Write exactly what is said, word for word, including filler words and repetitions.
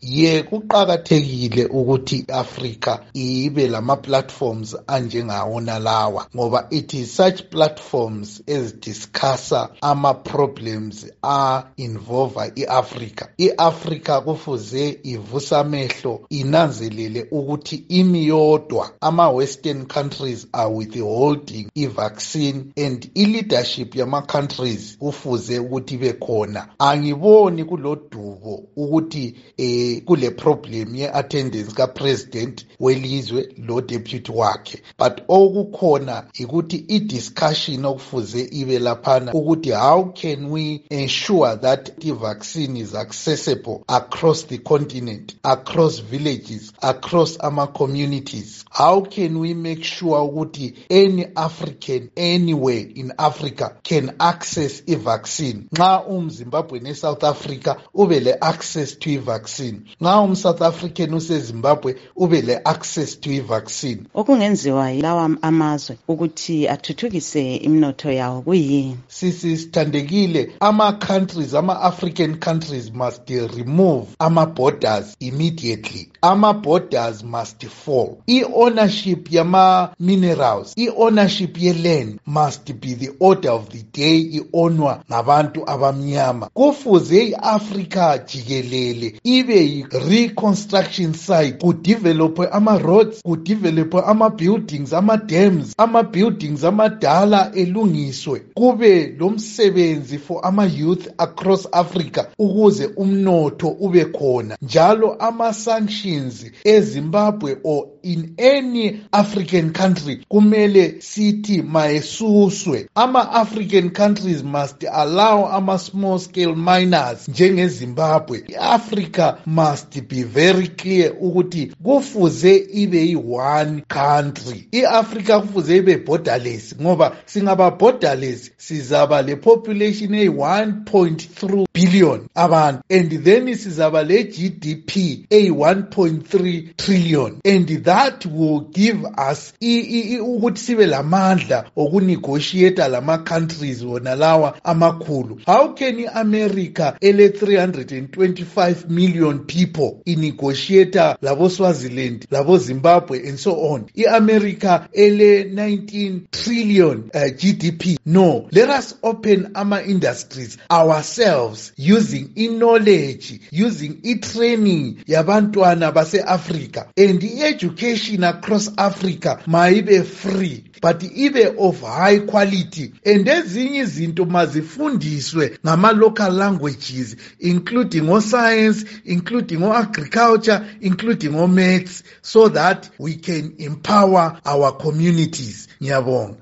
Ye kuqakathekile ukuthi Africa ibe lama platforms anjengawona lawa ngoba it is such platforms as discussa ama problems a involve iAfrica. iAfrica kufuze ivusa amehlo inanzelele ukuthi imi yodwa ama western countries are withholding i-vaccine and i-leadership yama countries kufuze ukuthi bekhona. Angiboni kulodubo ukuthi eh kule problem ye attendance ka president welizwe lo deputy wakhe, but okukhona ukuthi i discussion okufuze ibe laphana ukuthi how can we ensure that the vaccine is accessible across the continent, across villages, across our communities. How can we make sure ukuthi any African anywhere in Africa can access a vaccine? Nxa umZimbabwe ne South Africa ube le access to a vaccine. Nxa um South African use Zimbabwe ube le access to a vaccine. Okungenziwa yilawa amazwe ukuthi athuthukise imnotho yawo kuyini? Sisi sithandekile ama countries ama African countries must remove ama borders immediately. Ama borders must fall. I ownership yama minerals, I ownership ye land must be the order of the day. I onwa ngabantu abamnyama. Kufuze iAfrica jikelele ibe reconstruction site ku develop ama roads, ku develop ama buildings, ama dams, ama buildings amadala elungiswe. Kube lomsebenzi for ama youth across Africa ukuze umnotho ube khona. Njalo ama sanctions eZimbabwe or in any African country kumele sithi mayesuswe. Ama African countries must allow ama small scale miners njenge Zimbabwe. Africa must be very clear ukuthi kufuze ibe yi one country. iAfrica kufuze ibe borderless ngoba singaba borderless sizaba le population e one point three billion abantu, and then sizaba le G D P e one point three trillion, and that will give us ukuthi sibe lamandla okunegotiate lama countries wona lawa amakhulu. How can iAmerica ele three hundred twenty-five million people inegotiate labo Swaziland, labo Zimbabwe and so on? iAmerica ele nineteen trillion uh, G D P. No, let us open our industries ourselves using knowledge, using training yabantwana base Africa, and education across Africa maibe free but ibe of high quality, and ezinye izinto mazifundiswe ngama local languages including o science, including o agriculture, including o maths, so that we can empower our communities. Ngiyabonga.